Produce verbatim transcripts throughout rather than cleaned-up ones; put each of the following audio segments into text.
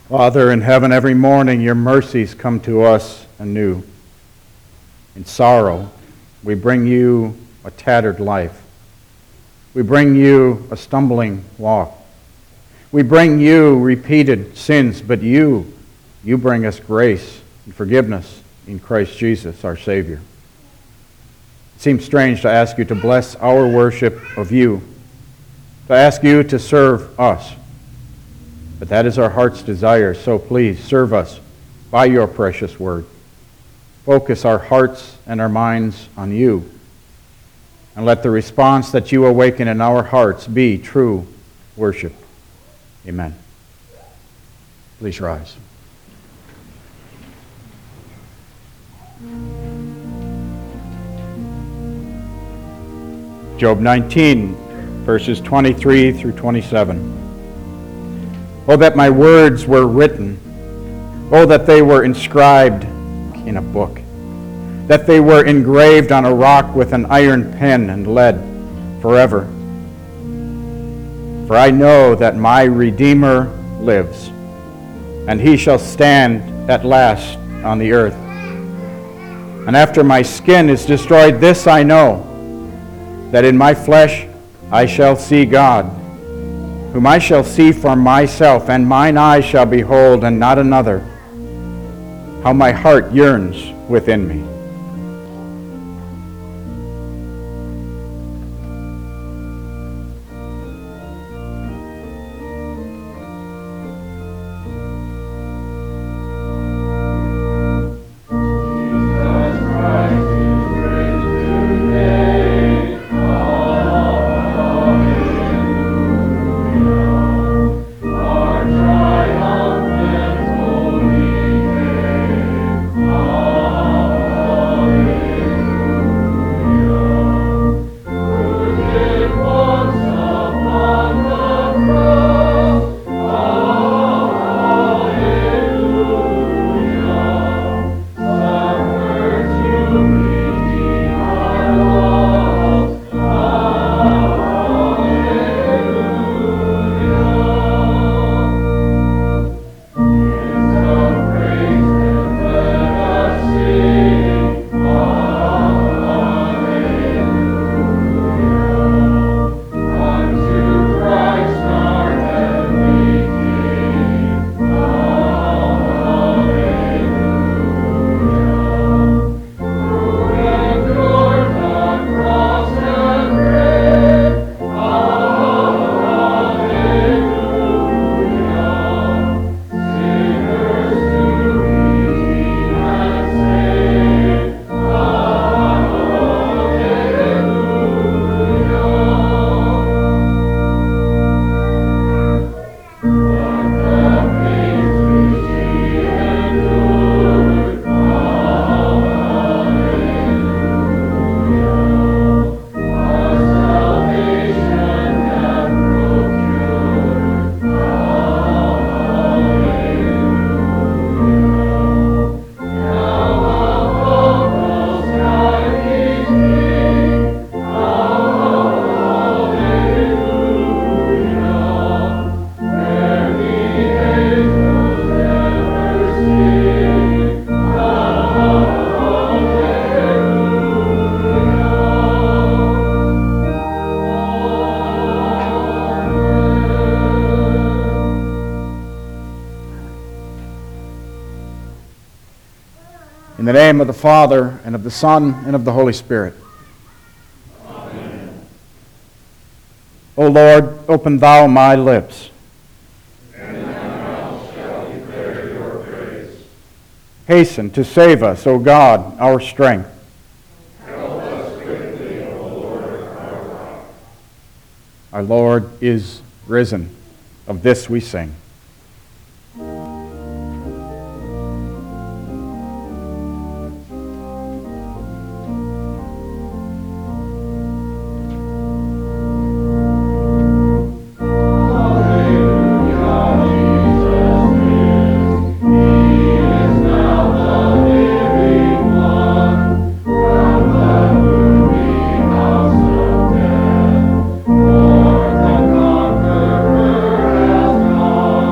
Father in heaven, every morning your mercies come to us anew. In sorrow, we bring you a tattered life. We bring you a stumbling walk. We bring you repeated sins, but you, you bring us grace and forgiveness in Christ Jesus, our Savior. It seems strange to ask you to bless our worship of you, to ask you to serve us. But that is our heart's desire, so please serve us by your precious word. Focus our hearts and our minds on you, and let the response that you awaken in our hearts be true worship. Amen. Please rise. Job nineteen, verses twenty-three through twenty-seven. Oh, that my words were written. Oh, that they were inscribed in a book. That they were engraved on a rock with an iron pen and lead forever. For I know that my Redeemer lives, and he shall stand at last on the earth. And after my skin is destroyed, this I know, that in my flesh I shall see God, whom I shall see for myself, and mine eyes shall behold, and not another. How my heart yearns within me. In the name of the Father, and of the Son, and of the Holy Spirit. Amen. O Lord, open thou my lips. And my mouth shall declare your praise. Hasten to save us, O God, our strength. Help us quickly, O Lord, our rock. Our Lord is risen. Of this we sing. More than conqueror has come.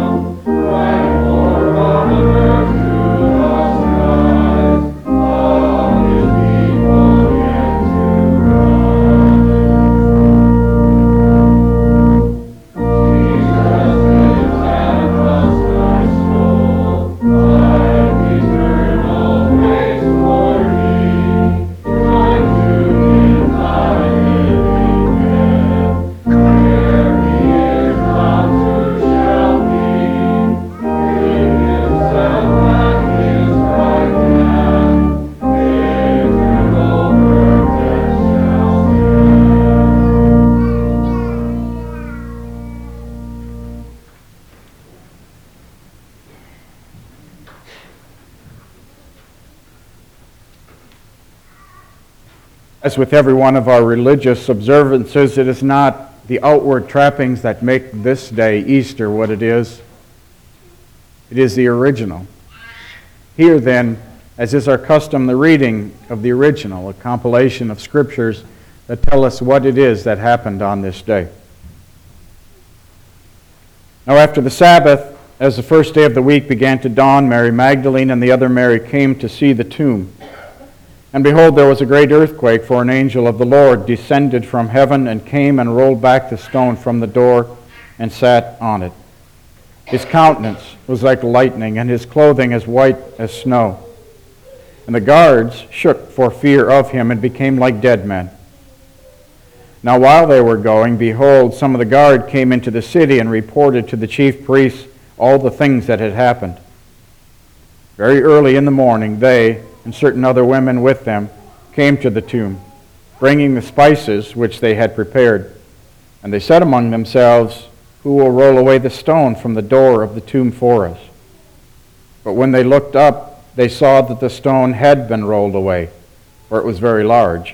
As with every one of our religious observances, it is not the outward trappings that make this day, Easter, what it is. It is the original. Here, then, as is our custom, the reading of the original, a compilation of scriptures that tell us what it is that happened on this day. Now, after the Sabbath, as the first day of the week began to dawn, Mary Magdalene and the other Mary came to see the tomb. And behold, there was a great earthquake, for an angel of the Lord descended from heaven and came and rolled back the stone from the door and sat on it. His countenance was like lightning, and his clothing as white as snow. And the guards shook for fear of him and became like dead men. Now while they were going, behold, some of the guard came into the city and reported to the chief priests all the things that had happened. Very early in the morning, they and certain other women with them came to the tomb, bringing the spices which they had prepared. And they said among themselves, "Who will roll away the stone from the door of the tomb for us?" But when they looked up, they saw that the stone had been rolled away, for it was very large.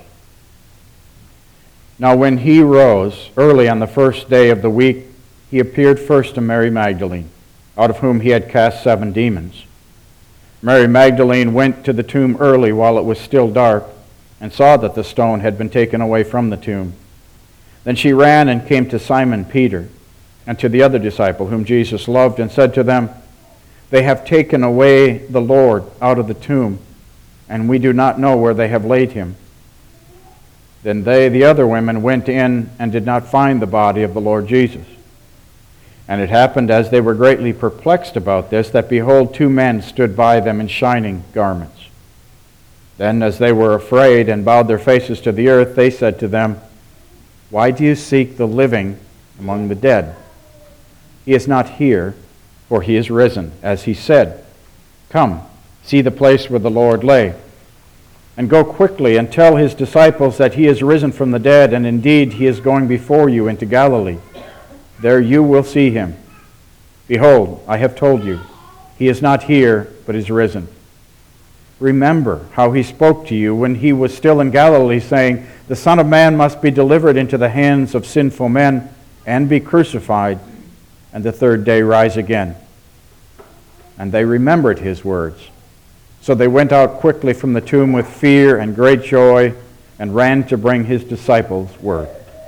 Now when he rose early on the first day of the week, he appeared first to Mary Magdalene, out of whom he had cast seven demons. Mary Magdalene went to the tomb early while it was still dark, and saw that the stone had been taken away from the tomb. Then she ran and came to Simon Peter and to the other disciple whom Jesus loved, and said to them, "They have taken away the Lord out of the tomb, and we do not know where they have laid him." Then they, the other women, went in and did not find the body of the Lord Jesus. And it happened, as they were greatly perplexed about this, that behold, two men stood by them in shining garments. Then, as they were afraid and bowed their faces to the earth, they said to them, "Why do you seek the living among the dead? He is not here, for he is risen, as he said. Come, see the place where the Lord lay. And go quickly and tell his disciples that he is risen from the dead, and indeed he is going before you into Galilee. There you will see him. Behold, I have told you, he is not here, but is risen. Remember how he spoke to you when he was still in Galilee, saying, 'The Son of Man must be delivered into the hands of sinful men and be crucified, and the third day rise again.' And they remembered his words. So they went out quickly from the tomb with fear and great joy, and ran to bring his disciples word."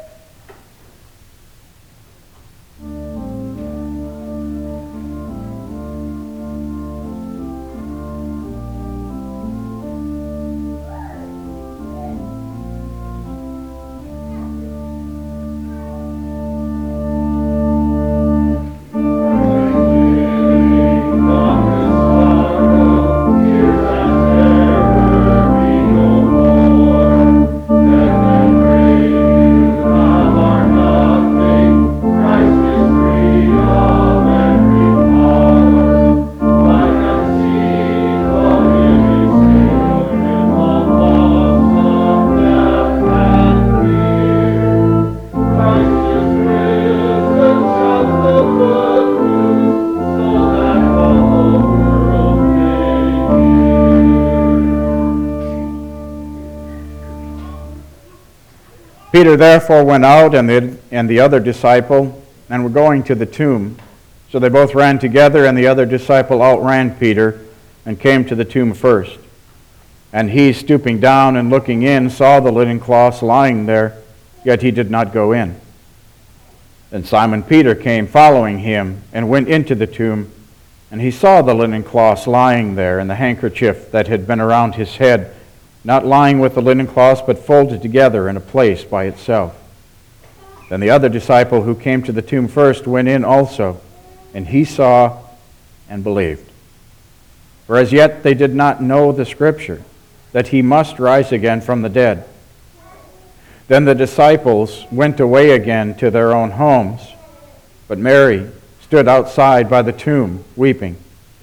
Peter therefore went out, and the, and the other disciple, and were going to the tomb. So they both ran together, and the other disciple outran Peter, and came to the tomb first. And he, stooping down and looking in, saw the linen cloths lying there, yet he did not go in. Then Simon Peter came following him, and went into the tomb, and he saw the linen cloths lying there, and the handkerchief that had been around his head, not lying with the linen cloths, but folded together in a place by itself. Then the other disciple who came to the tomb first went in also, and he saw and believed. For as yet they did not know the Scripture, that he must rise again from the dead. Then the disciples went away again to their own homes, but Mary stood outside by the tomb, weeping.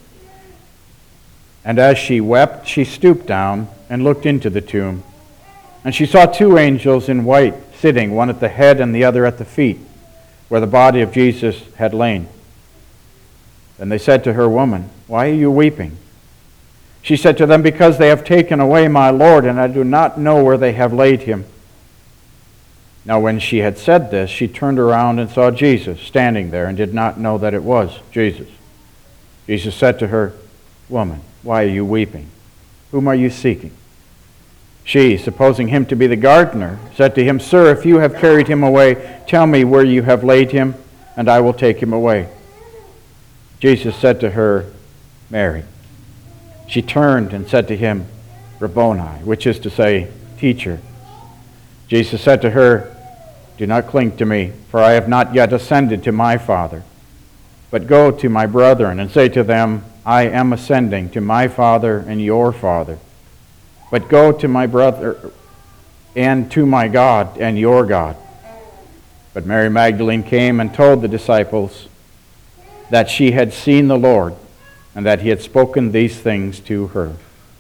And as she wept, she stooped down and looked into the tomb. And she saw two angels in white sitting, one at the head and the other at the feet, where the body of Jesus had lain. Then they said to her, "Woman, why are you weeping?" She said to them, Because they have taken away my Lord, and I do not know where they have laid him. Now when she had said this, she turned around and saw Jesus standing there, and did not know that it was Jesus. Jesus said to her, Woman, why are you weeping? Whom are you seeking? She, supposing him to be the gardener, said to him, Sir, if you have carried him away, tell me where you have laid him, and I will take him away. Jesus said to her, Mary. She turned and said to him, Rabboni, which is to say, Teacher. Jesus said to her, Do not cling to me, for I have not yet ascended to my Father. But go to my brethren and say to them, I am ascending to my Father and your Father. But go to my brother and to my God and your God. But Mary Magdalene came and told the disciples that she had seen the Lord, and that he had spoken these things to her.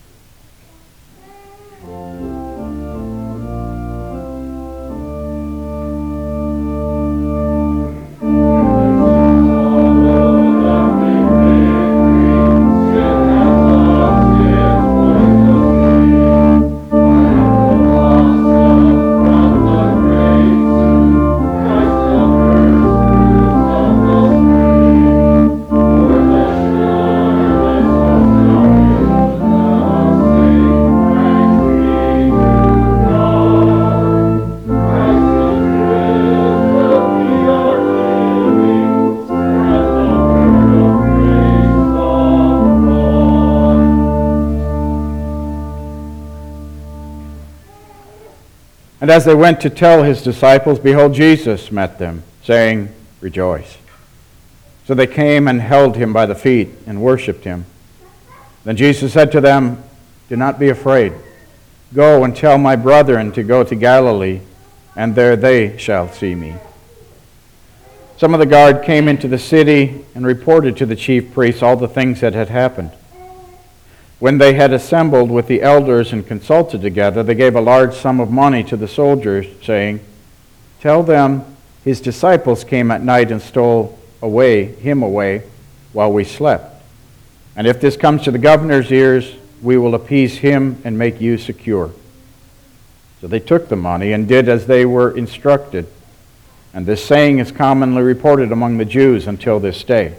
And as they went to tell his disciples, behold, Jesus met them, saying, Rejoice. So they came and held him by the feet and worshipped him. Then Jesus said to them, Do not be afraid. Go and tell my brethren to go to Galilee, and there they shall see me. Some of the guard came into the city and reported to the chief priests all the things that had happened. When they had assembled with the elders and consulted together, they gave a large sum of money to the soldiers, saying, Tell them his disciples came at night and stole away him away while we slept. And if this comes to the governor's ears, we will appease him and make you secure. So they took the money and did as they were instructed. And this saying is commonly reported among the Jews until this day.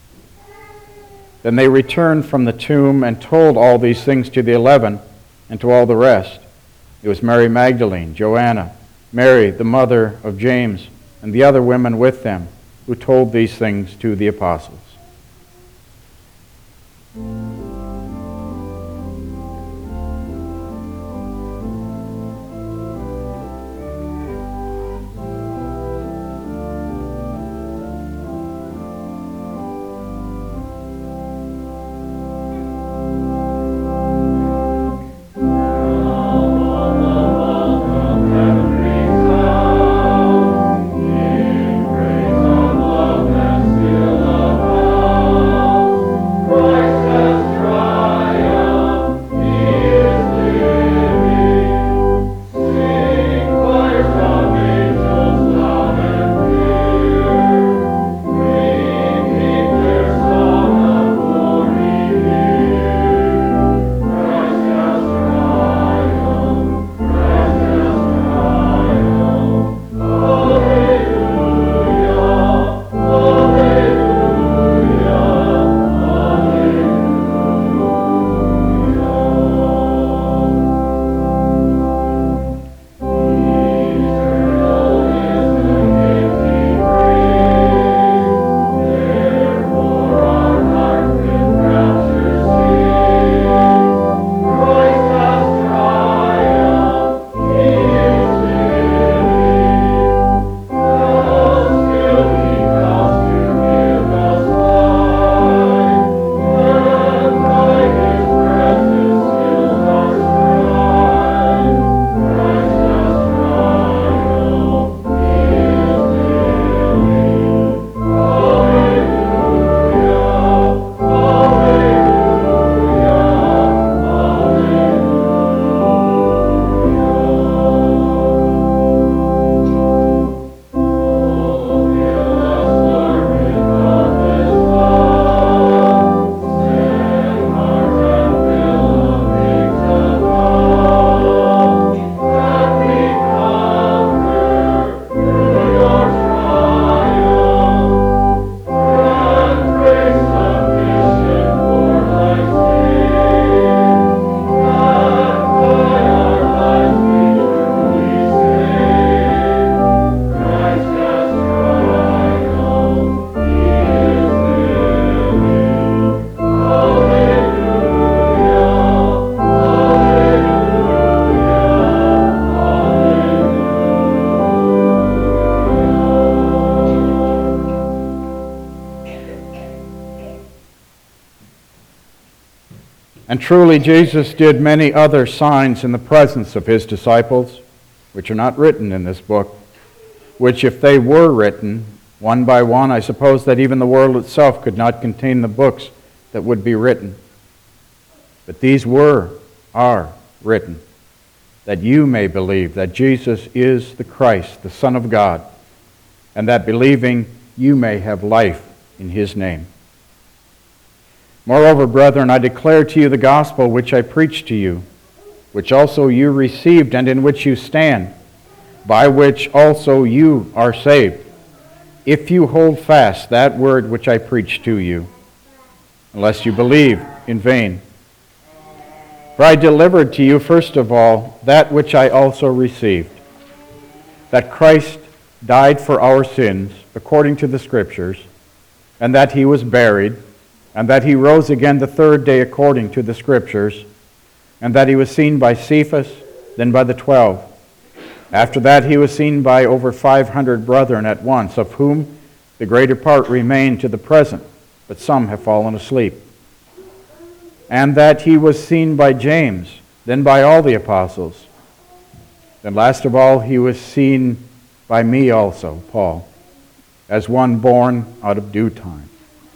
Then they returned from the tomb and told all these things to the eleven and to all the rest. It was Mary Magdalene, Joanna, Mary, the mother of James, and the other women with them, who told these things to the apostles. Christ has And truly Jesus did many other signs in the presence of his disciples, which are not written in this book, which if they were written, one by one, I suppose that even the world itself could not contain the books that would be written. But these were, are written, that you may believe that Jesus is the Christ, the Son of God, and that believing you may have life in his name. Moreover, brethren, I declare to you the gospel which I preached to you, which also you received and in which you stand, by which also you are saved, if you hold fast that word which I preached to you, unless you believe in vain. For I delivered to you first of all that which I also received, that Christ died for our sins according to the Scriptures, and that he was buried, and that he rose again the third day according to the Scriptures, and that he was seen by Cephas, then by the twelve. After that he was seen by over five hundred brethren at once, of whom the greater part remain to the present, but some have fallen asleep. And that he was seen by James, then by all the apostles. Then last of all he was seen by me also, Paul, as one born out of due time.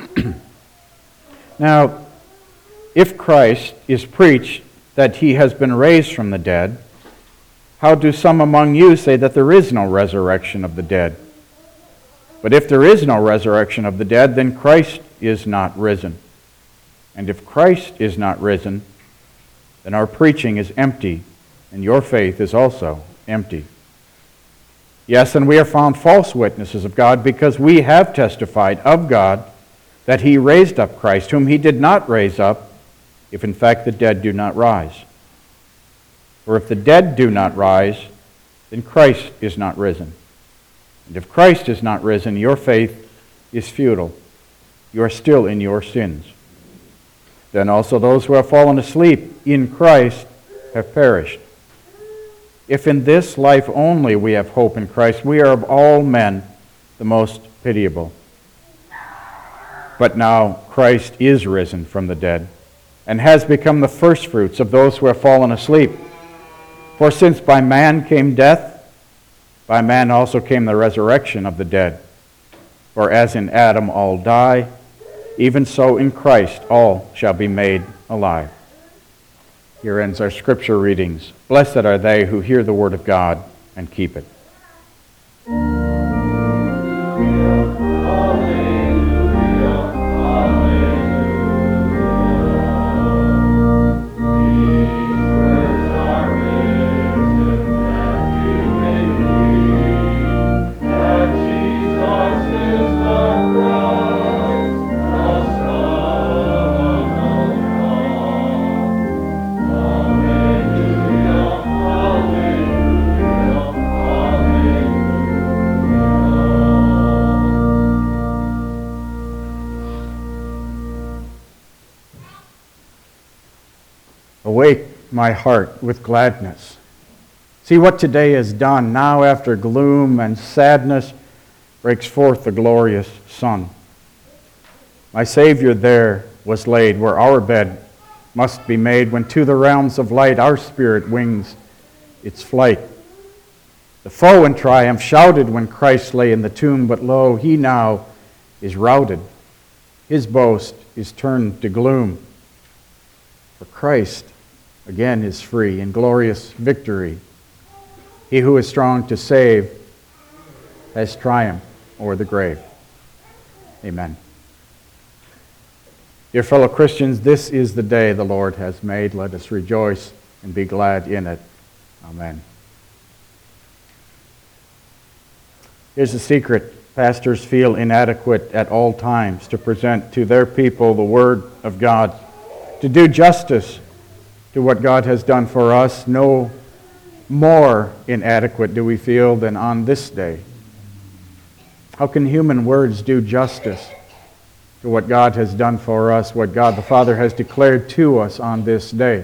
Now, if Christ is preached that he has been raised from the dead, how do some among you say that there is no resurrection of the dead? But if there is no resurrection of the dead, then Christ is not risen. And if Christ is not risen, then our preaching is empty, and your faith is also empty. Yes, and we are found false witnesses of God, because we have testified of God that he raised up Christ, whom he did not raise up, if in fact the dead do not rise. For if the dead do not rise, then Christ is not risen. And if Christ is not risen, your faith is futile. You are still in your sins. Then also those who have fallen asleep in Christ have perished. If in this life only we have hope in Christ, we are of all men the most pitiable. But now Christ is risen from the dead, and has become the firstfruits of those who have fallen asleep. For since by man came death, by man also came the resurrection of the dead. For as in Adam all die, even so in Christ all shall be made alive. Here ends our scripture readings. Blessed are they who hear the word of God and keep it. Awake my heart with gladness. See what today is done. Now after gloom and sadness breaks forth the glorious sun. My Savior there was laid where our bed must be made, when to the realms of light our spirit wings its flight. The foe in triumph shouted when Christ lay in the tomb, but lo, he now is routed. His boast is turned to gloom. For Christ again is free in glorious victory. He who is strong to save has triumphed o'er the grave. Amen. Dear fellow Christians, this is the day the Lord has made. Let us rejoice and be glad in it. Amen. Here's the secret. Pastors feel inadequate at all times to present to their people the Word of God, to do justice to what God has done for us. No more inadequate do we feel than on this day. How can human words do justice to what God has done for us, what God the Father has declared to us on this day?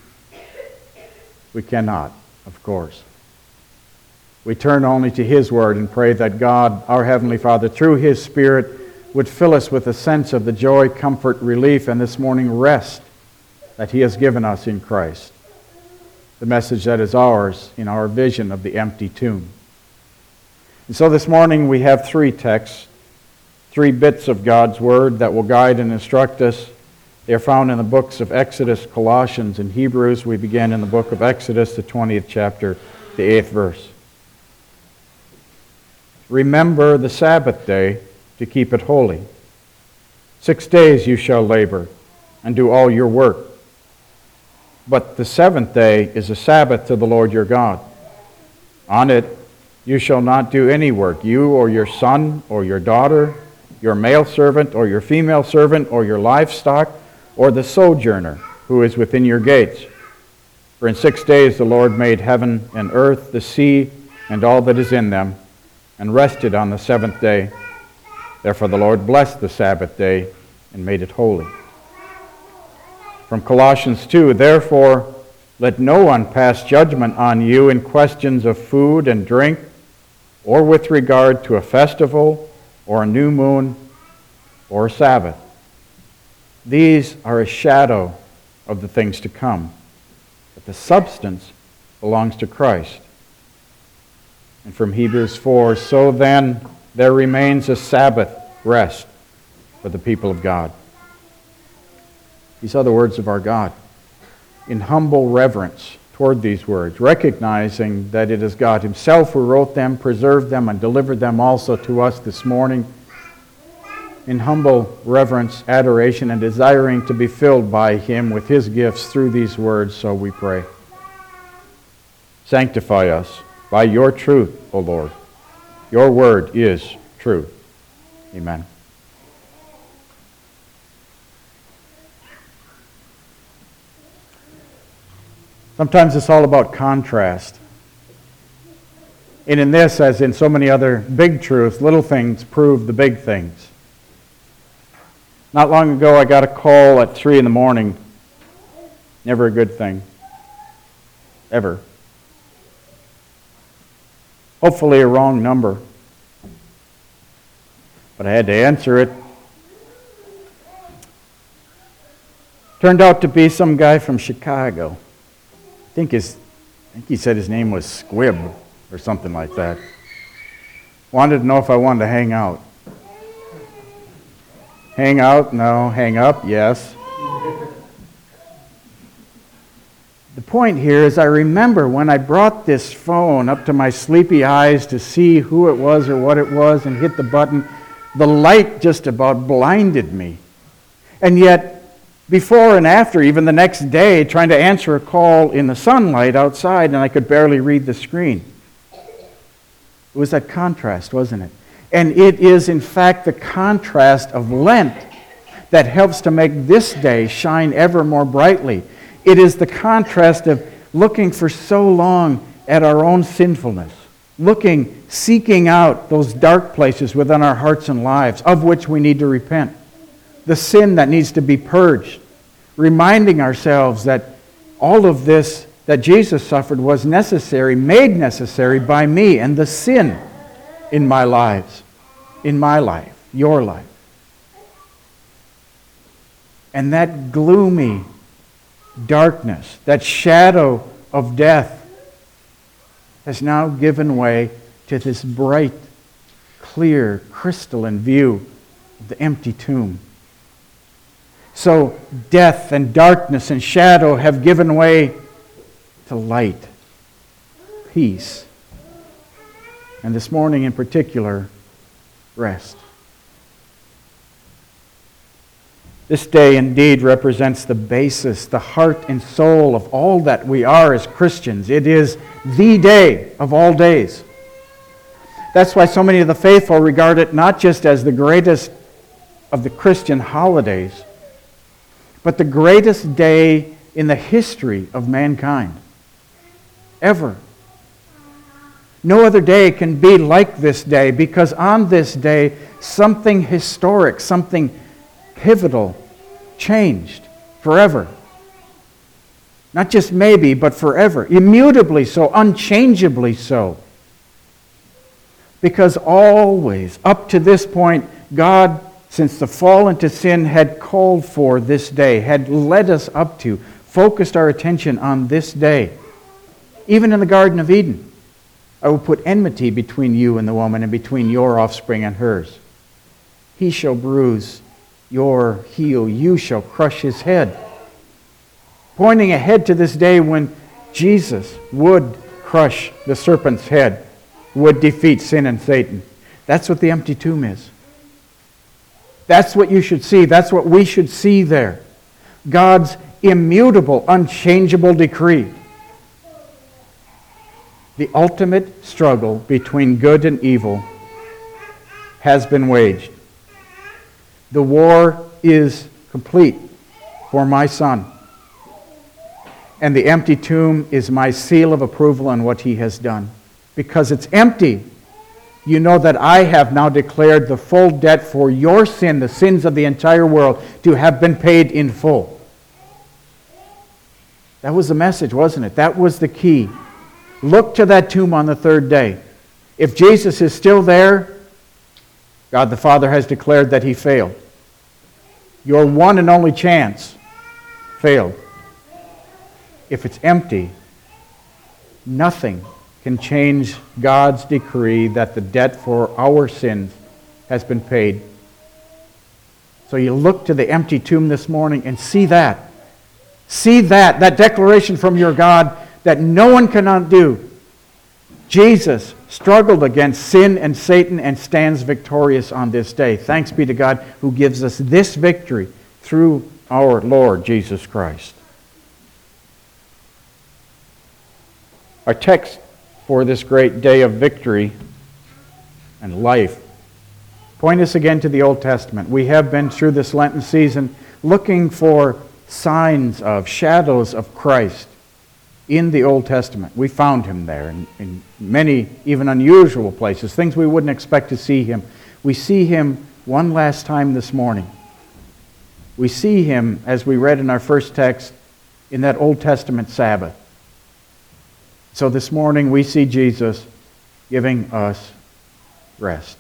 We cannot, of course. We turn only to His Word and pray that God, our Heavenly Father, through His Spirit, would fill us with a sense of the joy, comfort, relief, and this morning rest that He has given us in Christ, the message that is ours in our vision of the empty tomb. And so this morning we have three texts, three bits of God's Word that will guide and instruct us. They are found in the books of Exodus, Colossians, and Hebrews. We begin in the book of Exodus, the twentieth chapter, the eighth verse. Remember the Sabbath day to keep it holy. Six days you shall labor and do all your work. But the seventh day is a Sabbath to the Lord your God. On it you shall not do any work, you or your son or your daughter, your male servant or your female servant or your livestock, or the sojourner who is within your gates. For in six days the Lord made heaven and earth, the sea, and all that is in them, and rested on the seventh day. Therefore the Lord blessed the Sabbath day and made it holy. From Colossians two, therefore let no one pass judgment on you in questions of food and drink, or with regard to a festival, or a new moon, or a Sabbath. These are a shadow of the things to come, but the substance belongs to Christ. And from Hebrews four, so then there remains a Sabbath rest for the people of God. These are the words of our God. In humble reverence toward these words, recognizing that it is God Himself who wrote them, preserved them, and delivered them also to us this morning, in humble reverence, adoration, and desiring to be filled by Him with His gifts through these words, so we pray. Sanctify us by your truth, O Lord. Your word is truth. Amen. Sometimes it's all about contrast. And in this, as in so many other big truths, little things prove the big things. Not long ago, I got a call at three in the morning. Never a good thing. Ever. Hopefully a wrong number. But I had to answer it. Turned out to be some guy from Chicago. I think his, I think he said his name was Squib or something like that. Wanted to know if I wanted to hang out. Hang out? No. Hang up? Yes. The point here is I remember when I brought this phone up to my sleepy eyes to see who it was or what it was and hit the button, the light just about blinded me. And yet, before and after, even the next day, trying to answer a call in the sunlight outside, and I could barely read the screen. It was that contrast, wasn't it? And it is, in fact, the contrast of Lent that helps to make this day shine ever more brightly. It is the contrast of looking for so long at our own sinfulness, looking, seeking out those dark places within our hearts and lives, of which we need to repent, the sin that needs to be purged, reminding ourselves that all of this that Jesus suffered was necessary, made necessary by me, and the sin in my lives, in my life, your life. And that gloomy darkness, that shadow of death, has now given way to this bright, clear, crystalline view of the empty tomb. So death and darkness and shadow have given way to light, peace, and this morning in particular, rest. This day indeed represents the basis, the heart and soul of all that we are as Christians. It is the day of all days. That's why so many of the faithful regard it not just as the greatest of the Christian holidays, but the greatest day in the history of mankind, ever. No other day can be like this day, because on this day, something historic, something pivotal, changed forever. Not just maybe, but forever. Immutably so, unchangeably so. Because always, up to this point, God since the fall into sin had called for this day, had led us up to, focused our attention on this day. Even in the Garden of Eden, I will put enmity between you and the woman, and between your offspring and hers. He shall bruise your heel, you shall crush his head. Pointing ahead to this day when Jesus would crush the serpent's head, would defeat sin and Satan. That's what the empty tomb is. That's what you should see. That's what we should see there. God's immutable, unchangeable decree. The ultimate struggle between good and evil has been waged. The war is complete for my son. And the empty tomb is my seal of approval on what he has done. Because it's empty, you know that I have now declared the full debt for your sin, the sins of the entire world, to have been paid in full. That was the message, wasn't it? That was the key. Look to that tomb on the third day. If Jesus is still there, God the Father has declared that he failed. Your one and only chance failed. If it's empty, nothing can change God's decree that the debt for our sins has been paid. So you look to the empty tomb this morning and see that. See that, that declaration from your God that no one can undo. Jesus struggled against sin and Satan and stands victorious on this day. Thanks be to God who gives us this victory through our Lord Jesus Christ. Our text for this great day of victory and life point us again to the Old Testament. We have been through this Lenten season looking for signs of, shadows of Christ in the Old Testament. We found him there in, in many, even unusual places, things we wouldn't expect to see him. We see him one last time this morning. We see him, as we read in our first text, in that Old Testament Sabbath. So this morning we see Jesus giving us rest.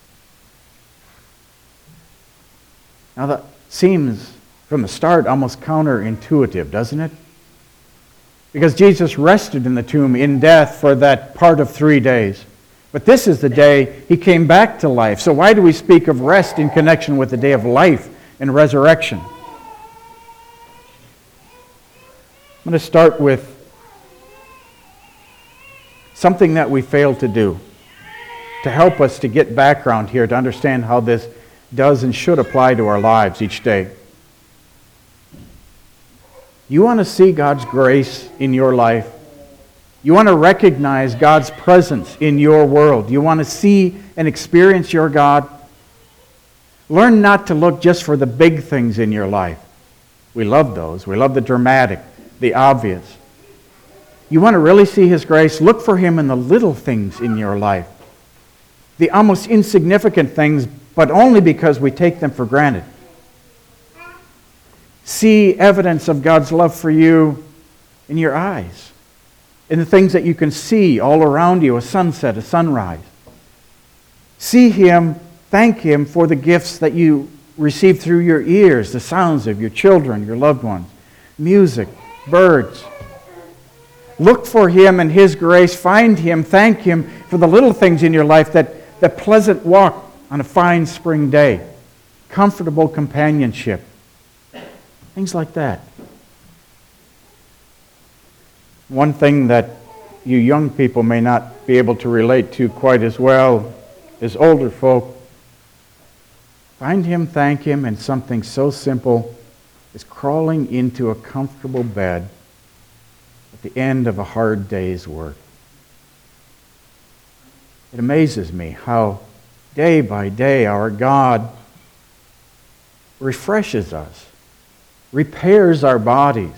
Now that seems from the start almost counterintuitive, doesn't it? Because Jesus rested in the tomb in death for that part of three days. But this is the day he came back to life. So why do we speak of rest in connection with the day of life and resurrection? I'm going to start with something that we failed to do to help us to get background here, to understand how this does and should apply to our lives each day. You want to see God's grace in your life. You want to recognize God's presence in your world. You want to see and experience your God. Learn not to look just for the big things in your life. We love those. We love the dramatic, the obvious. You want to really see his grace? Look for him in the little things in your life. The almost insignificant things, but only because we take them for granted. See evidence of God's love for you in your eyes, in the things that you can see all around you, a sunset, a sunrise. See him, thank him for the gifts that you receive through your ears, the sounds of your children, your loved ones, music, birds. Look for him and his grace. Find him. Thank him for the little things in your life, that, that pleasant walk on a fine spring day, comfortable companionship, things like that. One thing that you young people may not be able to relate to quite as well as older folk, find him, thank him, and something so simple as crawling into a comfortable bed at the end of a hard day's work. It amazes me how day by day our God refreshes us, repairs our bodies.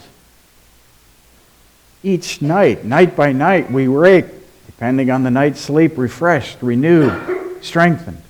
Each night, night by night, we wake, depending on the night's sleep, refreshed, renewed, strengthened.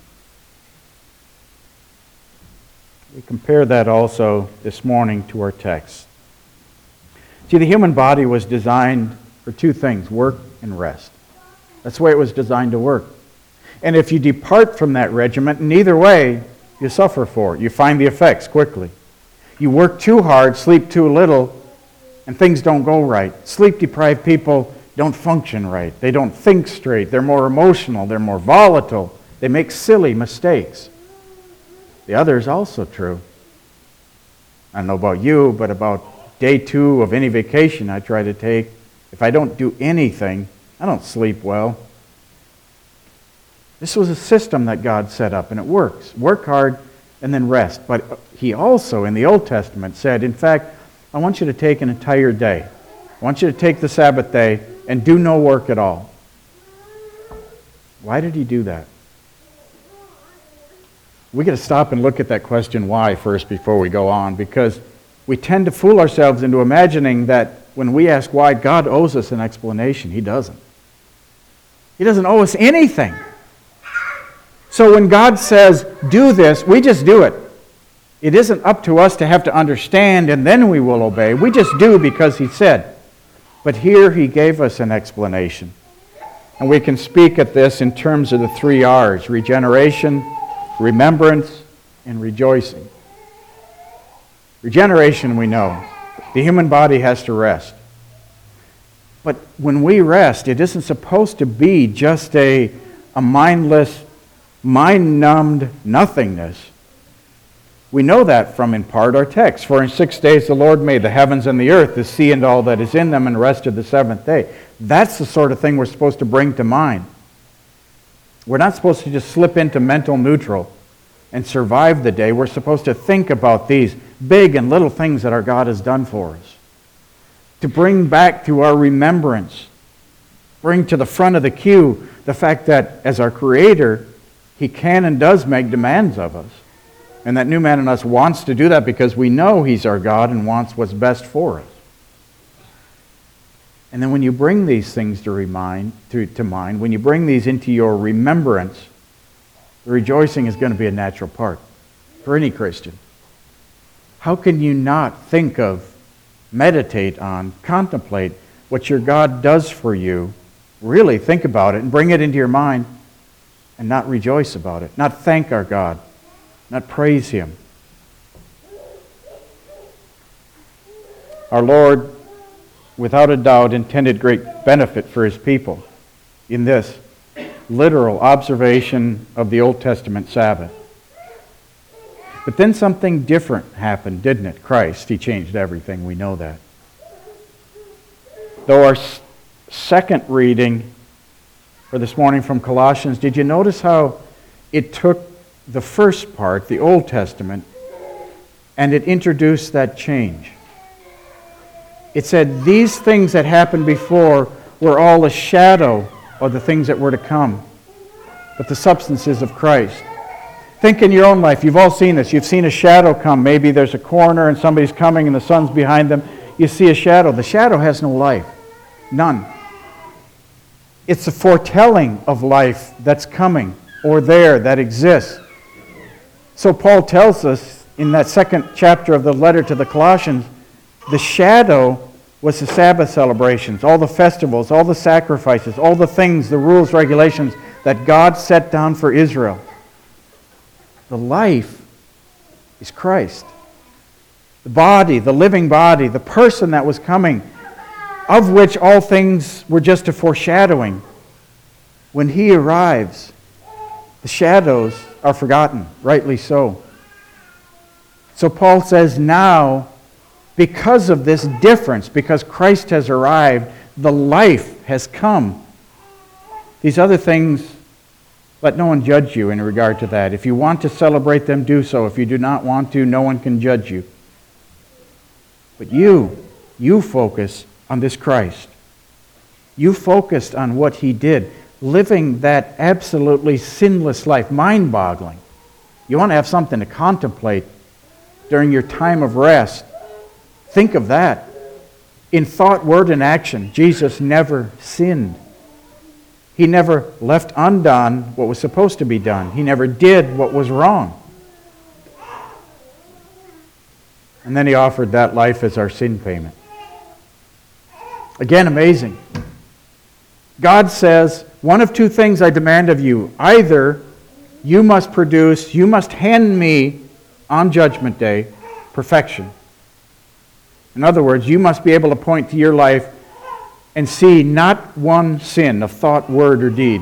We compare that also this morning to our text. See, the human body was designed for two things, work and rest. That's the way it was designed to work. And if you depart from that regiment, in either way, you suffer for it. You find the effects quickly. You work too hard, sleep too little, and things don't go right. Sleep-deprived people don't function right. They don't think straight. They're more emotional. They're more volatile. They make silly mistakes. The other is also true. I don't know about you, but about day two of any vacation I try to take, if I don't do anything, I don't sleep well. This was a system that God set up, and it works. Work hard and then rest. But he also, in the Old Testament, said, in fact, I want you to take an entire day. I want you to take the Sabbath day and do no work at all. Why did he do that? We got to stop and look at that question why first before we go on, because we tend to fool ourselves into imagining that when we ask why, God owes us an explanation. He doesn't. He doesn't owe us anything. So when God says, do this, we just do it. It isn't up to us to have to understand and then we will obey. We just do because he said. But here he gave us an explanation. And we can speak at this in terms of the three R's: regeneration, remembrance, and rejoicing. Regeneration, we know. The human body has to rest. But when we rest, it isn't supposed to be just a, a mindless, mind-numbed nothingness. We know that from, in part, our text. For in six days the Lord made the heavens and the earth, the sea and all that is in them, and rested the seventh day. That's the sort of thing we're supposed to bring to mind. We're not supposed to just slip into mental neutral and survive the day. We're supposed to think about these big and little things that our God has done for us. To bring back to our remembrance, bring to the front of the queue the fact that as our Creator, he can and does make demands of us. And that new man in us wants to do that because we know he's our God and wants what's best for us. And then when you bring these things to, remind, to, to mind, when you bring these into your remembrance, the rejoicing is going to be a natural part for any Christian. How can you not think of, meditate on, contemplate what your God does for you, really think about it and bring it into your mind and not rejoice about it, not thank our God, not praise him? Our Lord, without a doubt, intended great benefit for his people in this literal observation of the Old Testament Sabbath. But then something different happened, didn't it? Christ, he changed everything. We know that. Though our s- second reading for this morning from Colossians, did you notice how it took the first part, the Old Testament, and it introduced that change? It said these things that happened before were all a shadow of the things that were to come, but the substances of Christ. Think in your own life. You've all seen this. You've seen a shadow come. Maybe there's a corner and somebody's coming and the sun's behind them. You see a shadow. The shadow has no life. None. It's a foretelling of life that's coming or there that exists. So Paul tells us in that second chapter of the letter to the Colossians, the shadow was the Sabbath celebrations, all the festivals, all the sacrifices, all the things, the rules, regulations that God set down for Israel. The life is Christ. The body, the living body, the person that was coming, of which all things were just a foreshadowing. When he arrives, the shadows are forgotten, rightly so. So Paul says now, because of this difference, because Christ has arrived, the life has come. These other things, let no one judge you in regard to that. If you want to celebrate them, do so. If you do not want to, no one can judge you. But you, you focus on this Christ. You focused on what he did, living that absolutely sinless life, mind-boggling. You want to have something to contemplate during your time of rest. Think of that. In thought, word, and action, Jesus never sinned. He never left undone what was supposed to be done. He never did what was wrong. And then he offered that life as our sin payment. Again, amazing. God says, one of two things I demand of you. Either You must produce, you must hand me on Judgment Day perfection. In other words, you must be able to point to your life and see not one sin of thought, word, or deed.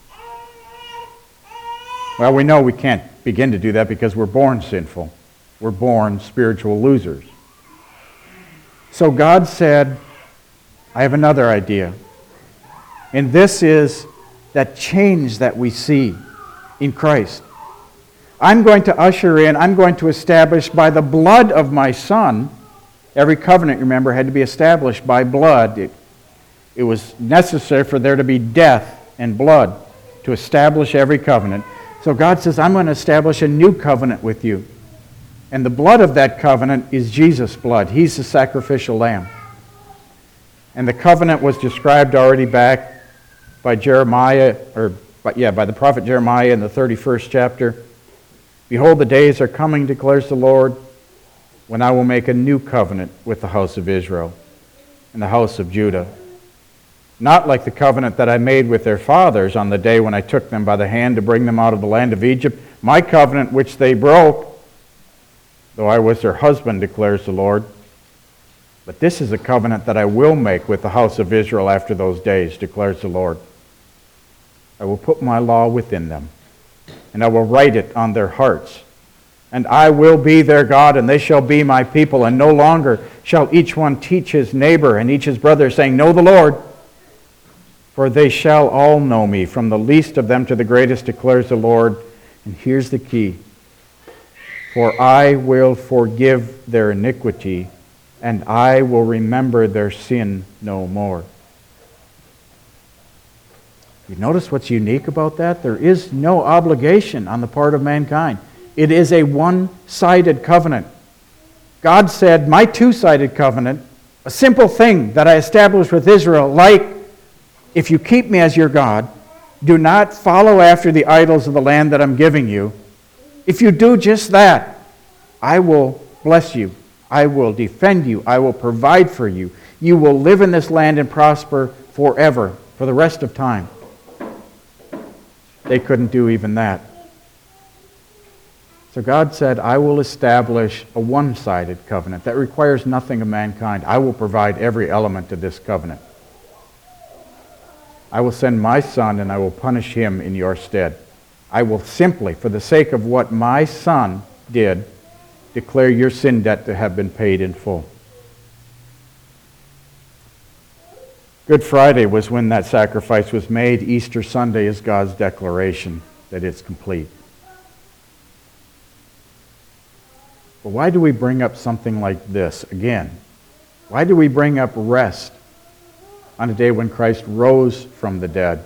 Well, we know we can't begin to do that because we're born sinful. We're born spiritual losers. So God said, I have another idea. And this is that change that we see in Christ. I'm going to usher in, I'm going to establish by the blood of my Son. Every covenant, remember, had to be established by blood. It, it was necessary for there to be death and blood to establish every covenant. So God says, I'm going to establish a new covenant with you. And the blood of that covenant is Jesus' blood. He's the sacrificial lamb. And the covenant was described already back by Jeremiah, or yeah, by the prophet Jeremiah in the thirty-first chapter. Behold, the days are coming, declares the Lord, when I will make a new covenant with the house of Israel and the house of Judah. Not like the covenant that I made with their fathers on the day when I took them by the hand to bring them out of the land of Egypt, my covenant which they broke, though I was their husband, declares the Lord. But this is a covenant that I will make with the house of Israel after those days, declares the Lord. I will put my law within them, and I will write it on their hearts. And I will be their God, and they shall be my people, and no longer shall each one teach his neighbor and each his brother, saying, Know the Lord. For they shall all know me, from the least of them to the greatest, declares the Lord. And here's the key. For I will forgive their iniquity, and I will remember their sin no more. You notice what's unique about that? There is no obligation on the part of mankind. It is a one-sided covenant. God said, my two-sided covenant, a simple thing that I established with Israel, like, if you keep me as your God, do not follow after the idols of the land that I'm giving you. If you do just that, I will bless you. I will defend you. I will provide for you. You will live in this land and prosper forever, for the rest of time. They couldn't do even that. So God said, I will establish a one-sided covenant that requires nothing of mankind. I will provide every element of this covenant. I will send my Son, and I will punish him in your stead. I will simply, for the sake of what my Son did, declare your sin debt to have been paid in full. Good Friday was when that sacrifice was made. Easter Sunday is God's declaration that it's complete. But why do we bring up something like this again? Why do we bring up rest on a day when Christ rose from the dead?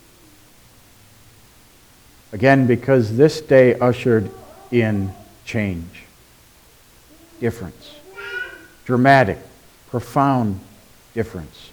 Again, because this day ushered in change, difference, dramatic, profound difference.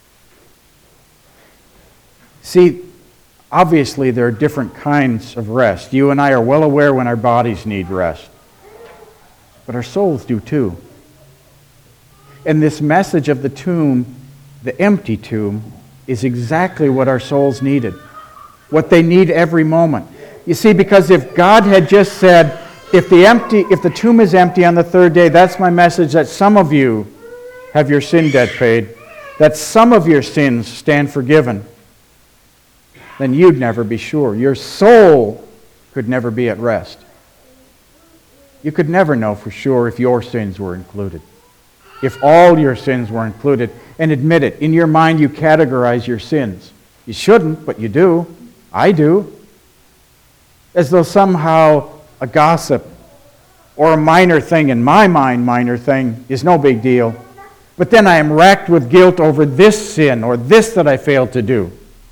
See, obviously there are different kinds of rest. You and I are well aware when our bodies need rest, but our souls do too. And this message of the tomb, the empty tomb, is exactly what our souls needed, what they need every moment. You see, because if God had just said, if the empty, if the tomb is empty on the third day, that's my message, that some of you have your sin debt paid, that some of your sins stand forgiven, then you'd never be sure. Your soul could never be at rest. You could never know for sure if your sins were included. If all your sins were included, and admit it, in your mind you categorize your sins. You shouldn't, but you do. I do. As though somehow a gossip or a minor thing, in my mind, minor thing, is no big deal. But then I am racked with guilt over this sin or this that I failed to do.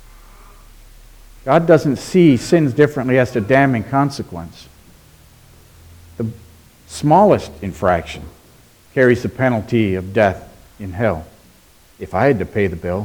God doesn't see sins differently as to damning consequence. The smallest infraction carries the penalty of death in hell. If I had to pay the bill.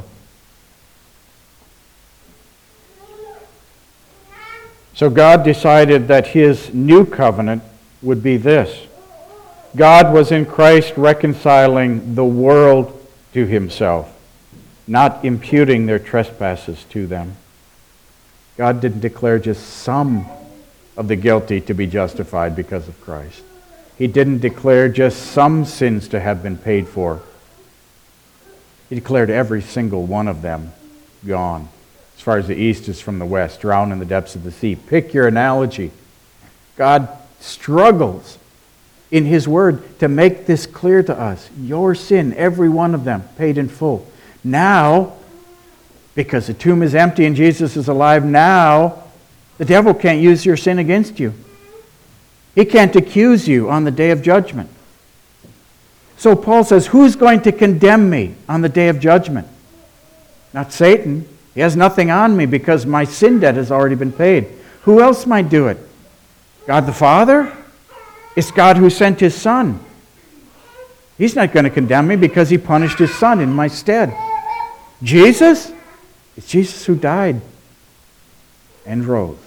So God decided that his new covenant would be this. God was in Christ reconciling the world to himself, not imputing their trespasses to them. God didn't declare just some of the guilty to be justified because of Christ. He didn't declare just some sins to have been paid for. He declared every single one of them gone. As far as the east is from the west, drowned in the depths of the sea. Pick your analogy. God struggles in His Word to make this clear to us. Your sin, every one of them, paid in full. Now, because the tomb is empty and Jesus is alive, now the devil can't use your sin against you. He can't accuse you on the day of judgment. So Paul says, who's going to condemn me on the day of judgment? Not Satan. He has nothing on me because my sin debt has already been paid. Who else might do it? God the Father? It's God who sent His Son. He's not going to condemn me because He punished His Son in my stead. Jesus? It's Jesus who died and rose.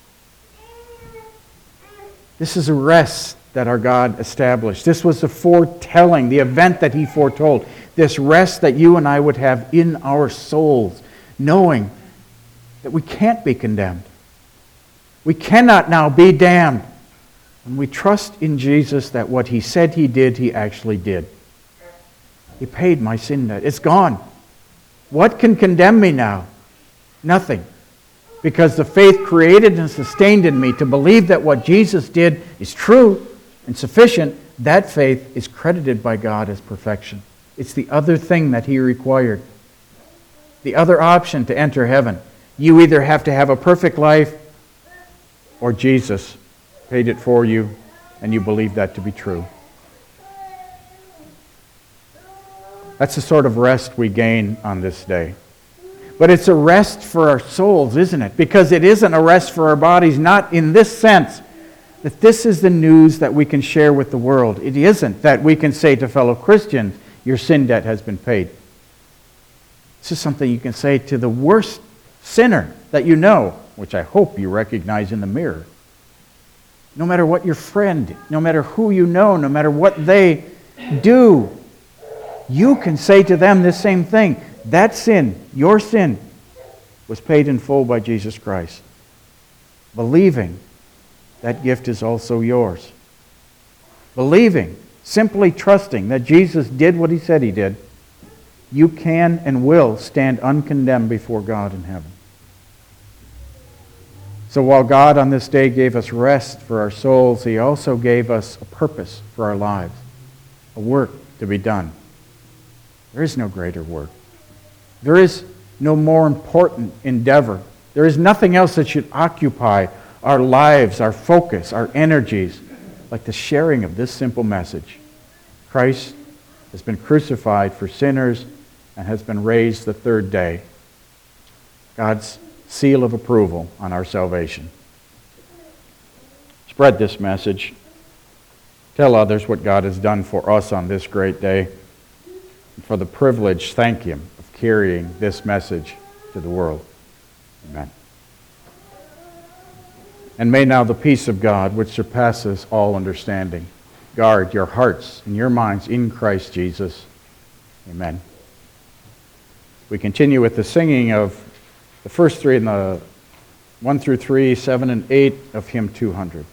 This is a rest that our God established. This was the foretelling, the event that He foretold. This rest that you and I would have in our souls, knowing that we can't be condemned. We cannot now be damned. When we trust in Jesus that what He said He did, He actually did. He paid my sin debt. It's gone. What can condemn me now? Nothing. Because the faith created and sustained in me to believe that what Jesus did is true and sufficient, that faith is credited by God as perfection. It's the other thing that He required. The other option to enter heaven. You either have to have a perfect life or Jesus paid it for you and you believe that to be true. That's the sort of rest we gain on this day. But it's a rest for our souls, isn't it? Because it isn't a rest for our bodies, not in this sense, that this is the news that we can share with the world. It isn't that we can say to fellow Christians, your sin debt has been paid. This is something you can say to the worst sinner that you know, which I hope you recognize in the mirror. No matter what your friend, no matter who you know, no matter what they do, you can say to them this same thing. That sin, your sin, was paid in full by Jesus Christ. Believing that gift is also yours. Believing, simply trusting that Jesus did what He said He did, you can and will stand uncondemned before God in heaven. So while God on this day gave us rest for our souls, He also gave us a purpose for our lives, a work to be done. There is no greater work. There is no more important endeavor. There is nothing else that should occupy our lives, our focus, our energies, like the sharing of this simple message. Christ has been crucified for sinners and has been raised the third day. God's seal of approval on our salvation. Spread this message. Tell others what God has done for us on this great day. And for the privilege, thank Him of carrying this message to the world. Amen. And may now the peace of God, which surpasses all understanding, guard your hearts and your minds in Christ Jesus. Amen. We continue with the singing of the first three in the one through three, seven and eight of hymn two hundred.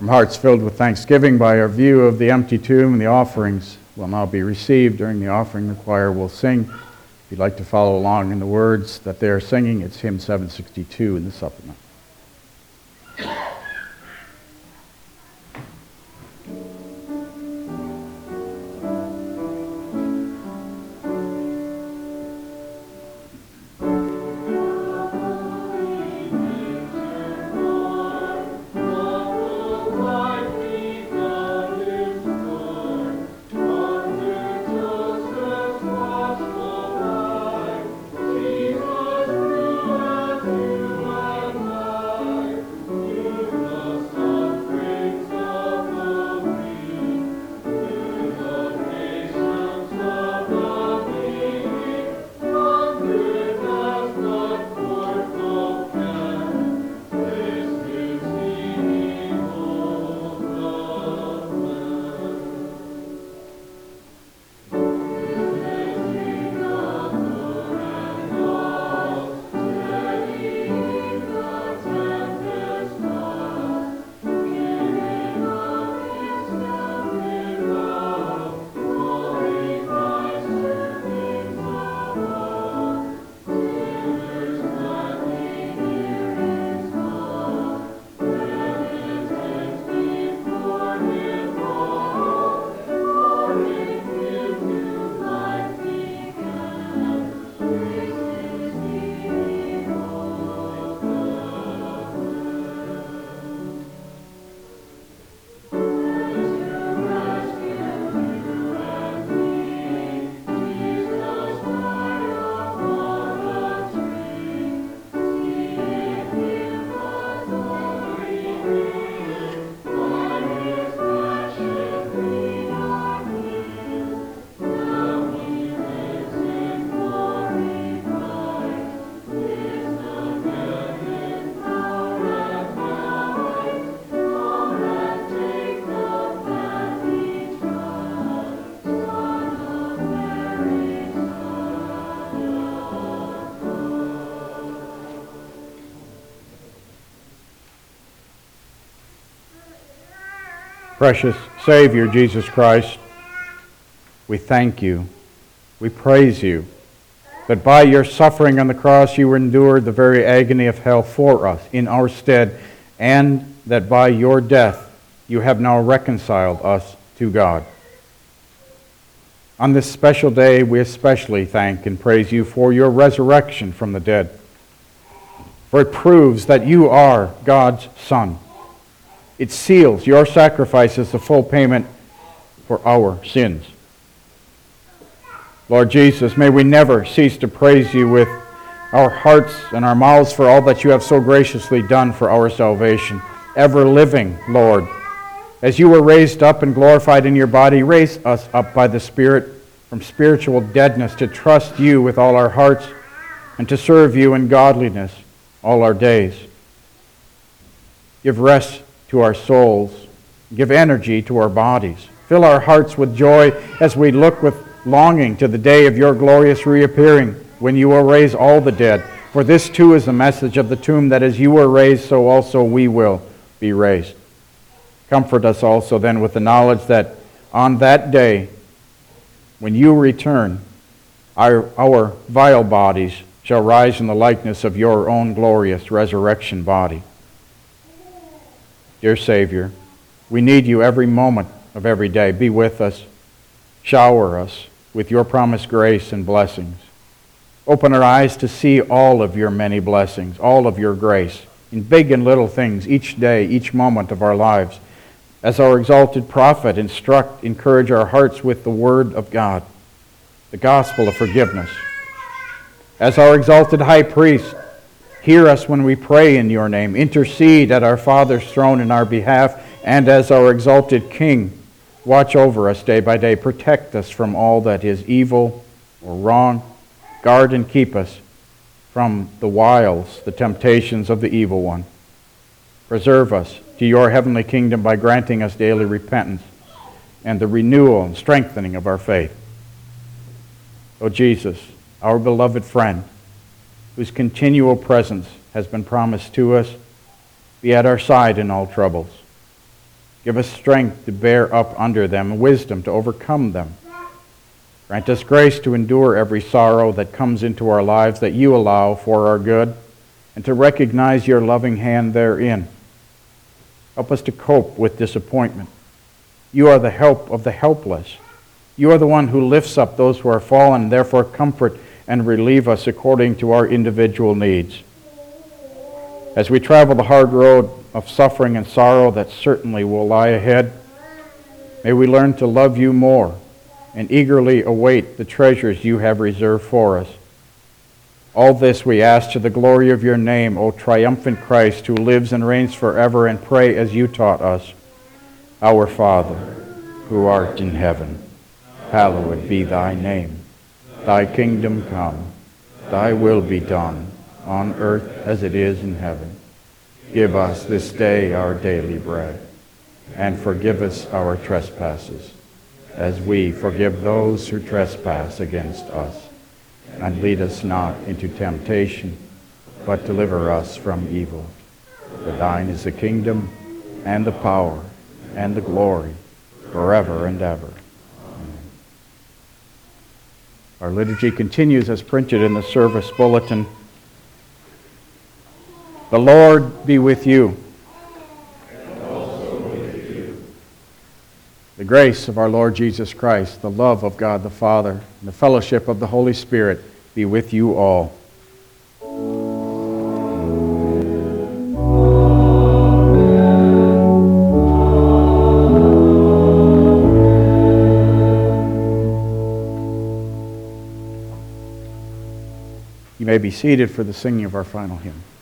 From hearts filled with thanksgiving by our view of the empty tomb and the offerings will now be received during the offering, the choir will sing. If you'd like to follow along in the words that they are singing, it's hymn seven sixty-two in the supplement. Precious Savior, Jesus Christ, we thank you, we praise you, that by your suffering on the cross you endured the very agony of hell for us in our stead, and that by your death you have now reconciled us to God. On this special day, we especially thank and praise you for your resurrection from the dead, for it proves that you are God's Son. It seals your sacrifice as the full payment for our sins. Lord Jesus, may we never cease to praise you with our hearts and our mouths for all that you have so graciously done for our salvation. Ever living, Lord, as you were raised up and glorified in your body, raise us up by the Spirit from spiritual deadness to trust you with all our hearts and to serve you in godliness all our days. Give rest to our souls. Give energy to our bodies. Fill our hearts with joy as we look with longing to the day of your glorious reappearing, when you will raise all the dead. For this too is the message of the tomb, that as you were raised, so also we will be raised. Comfort us also then with the knowledge that on that day, when you return, our, our vile bodies shall rise in the likeness of your own glorious resurrection body. Dear Savior, we need you every moment of every day. Be with us. Shower us with your promised grace and blessings. Open our eyes to see all of your many blessings, all of your grace, in big and little things, each day, each moment of our lives. As our exalted prophet, instruct, encourage our hearts with the word of God, the gospel of forgiveness. As our exalted high priest, hear us when we pray in your name. Intercede at our Father's throne in our behalf. And as our exalted King, watch over us day by day. Protect us from all that is evil or wrong. Guard and keep us from the wiles, the temptations of the evil one. Preserve us to your heavenly kingdom by granting us daily repentance and the renewal and strengthening of our faith. O Jesus, our beloved friend, whose continual presence has been promised to us, be at our side in all troubles. Give us strength to bear up under them, and wisdom to overcome them. Grant us grace to endure every sorrow that comes into our lives that you allow for our good, and to recognize your loving hand therein. Help us to cope with disappointment. You are the help of the helpless. You are the one who lifts up those who are fallen, and therefore comfort and relieve us according to our individual needs. As we travel the hard road of suffering and sorrow that certainly will lie ahead, may we learn to love you more and eagerly await the treasures you have reserved for us. All this we ask to the glory of your name, O triumphant Christ, who lives and reigns forever, and pray as you taught us. Our Father, who art in heaven, hallowed be thy name. Thy kingdom come, thy will be done, on earth as it is in heaven. Give us this day our daily bread, and forgive us our trespasses, as we forgive those who trespass against us. And lead us not into temptation, but deliver us from evil. For thine is the kingdom, and the power, and the glory, forever and ever. Amen. Our liturgy continues as printed in the service bulletin. The Lord be with you. And also with you. The grace of our Lord Jesus Christ, the love of God the Father, and the fellowship of the Holy Spirit be with you all. You may be seated for the singing of our final hymn.